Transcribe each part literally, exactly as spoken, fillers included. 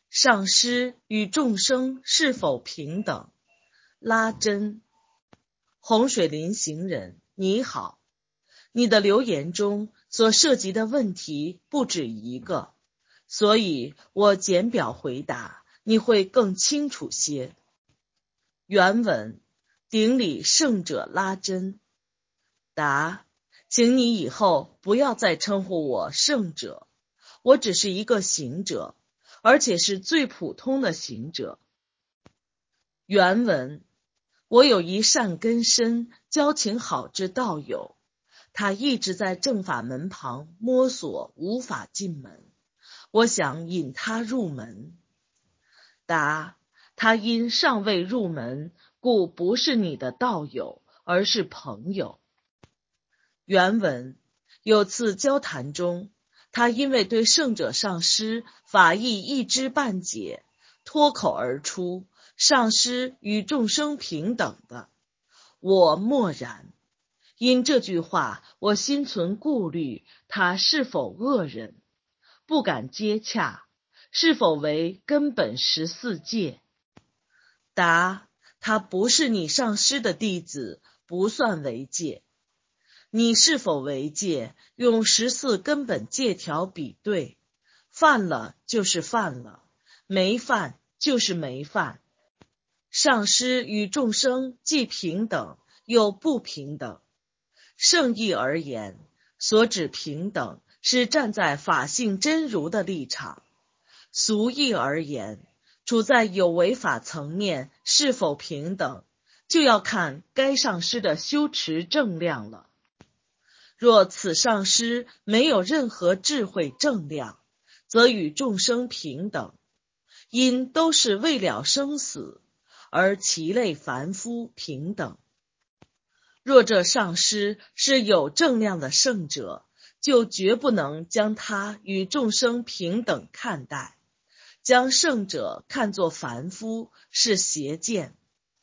上师与众生是否平等？拉真。洪水林行人，你好，你的留言中所涉及的问题不止一个，所以我简表回答，你会更清楚些。原文：顶礼圣者拉真。答：请你以后不要再称呼我圣者，我只是一个行者，而且是最普通的行者。原文：我有一善根深、交情好之道友，他一直在正法门旁摸索，无法进门，我想引他入门。答：他因尚未入门，故不是你的道友，而是朋友。原文：有次交谈中，他因为对圣者上师法义一知半解，脱口而出上师与众生平等的，我默然。因这句话，我心存顾虑，他是否恶人，不敢接洽，是否为根本十四戒？答：他不是你上师的弟子，不算为戒。你是否为戒，用十四根本戒条比对，犯了就是犯了，没犯就是没犯。上师与众生既平等又不平等。圣义而言，所指平等是站在法性真如的立场；俗义而言，处在有为法层面是否平等，就要看该上师的修持正量了。若此上师没有任何智慧正量，则与众生平等，因都是为了生死，而其类凡夫平等。若这上师是有正量的圣者，就绝不能将他与众生平等看待，将圣者看作凡夫是邪见。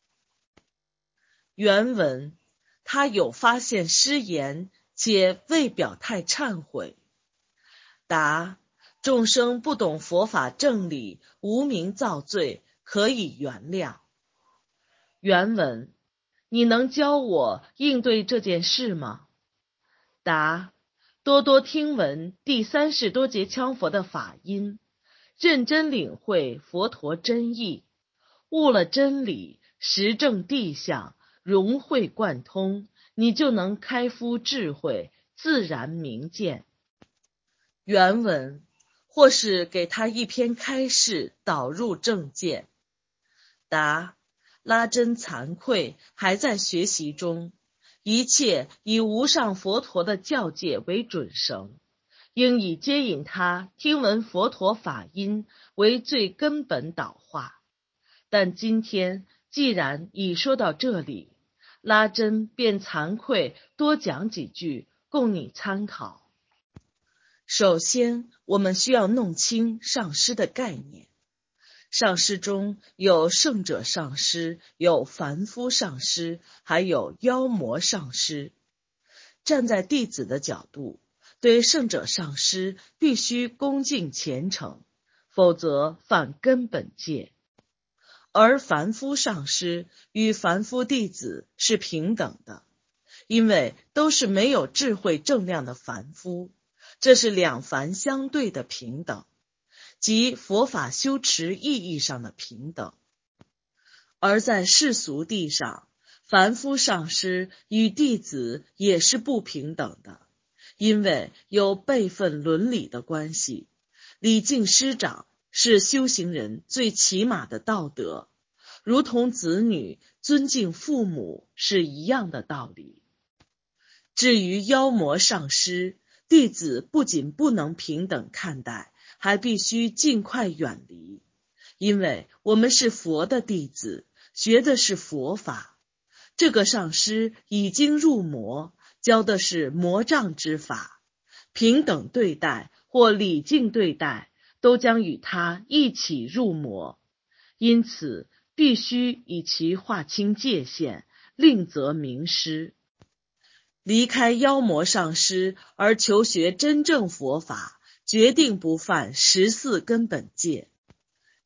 原文：他有发现失言，且未表态忏悔。答：众生不懂佛法正理，无明造罪，可以原谅。原文：你能教我应对这件事吗？答：多多听闻第三世多劫羌佛的法音，认真领会佛陀真意，悟了真理，实证地相，融会贯通，你就能开敷智慧，自然明见。原文：或是给他一篇开示，导入正见。答：拉真惭愧，还在学习中，一切以无上佛陀的教戒为准绳，应以接引他听闻佛陀法音为最根本导化。但今天既然已说到这里，拉真便惭愧多讲几句，供你参考。首先，我们需要弄清上师的概念。上师中有圣者上师，有凡夫上师，还有妖魔上师。站在弟子的角度，对圣者上师必须恭敬虔诚，否则犯根本戒。而凡夫上师与凡夫弟子是平等的，因为都是没有智慧正量的凡夫，这是两凡相对的平等，即佛法修持意义上的平等。而在世俗地上，凡夫上师与弟子也是不平等的，因为有辈分伦理的关系。礼敬师长是修行人最起码的道德，如同子女尊敬父母是一样的道理。至于妖魔上师，弟子不仅不能平等看待，还必须尽快远离，因为我们是佛的弟子，学的是佛法。这个上师已经入魔，教的是魔障之法，平等对待或礼敬对待，都将与他一起入魔，因此必须以其划清界限，另择名师。离开妖魔上师而求学真正佛法，决定不犯十四根本戒。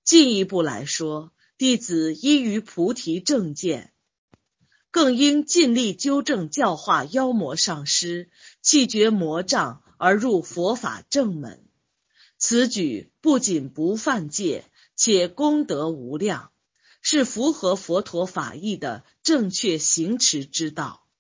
进一步来说，弟子依于菩提正见，更应尽力纠正教化妖魔上师，弃绝魔障而入佛法正门。此举不仅不犯戒，且功德无量，是符合佛陀法义的正确行持之道。